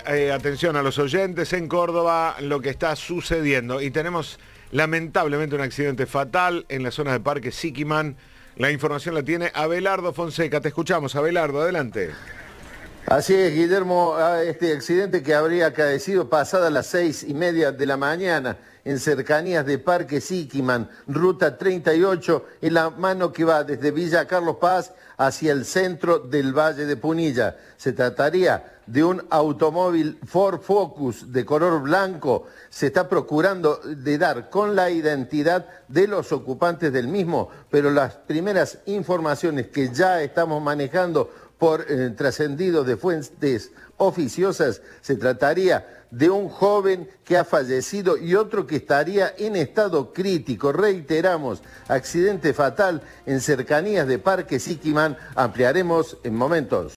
atención a los oyentes, en Córdoba lo que está sucediendo. Y tenemos lamentablemente un accidente fatal en la zona de Parque Siquiman. La información la tiene Abelardo Fonseca. Te escuchamos, Abelardo, adelante. Así es, Guillermo, este accidente que habría acaecido pasadas las 6:30 de la mañana en cercanías de Parque Siquiman, ruta 38, en la mano que va desde Villa Carlos Paz hacia el centro del Valle de Punilla. Se trataría de un automóvil Ford Focus de color blanco. Se está procurando de dar con la identidad de los ocupantes del mismo, pero las primeras informaciones que ya estamos manejando por trascendido de fuentes oficiosas, se trataría de un joven que ha fallecido y otro que estaría en estado crítico. Reiteramos, accidente fatal en cercanías de Parque Siquiman. Ampliaremos en momentos.